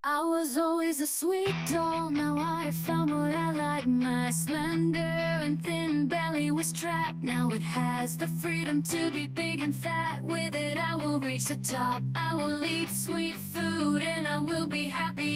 I was always a sweet doll, now I found what I like. My slender and thin belly was trapped. Now it has the freedom to be big and fat. With it I will reach the top. I will eat sweet food and I will be happy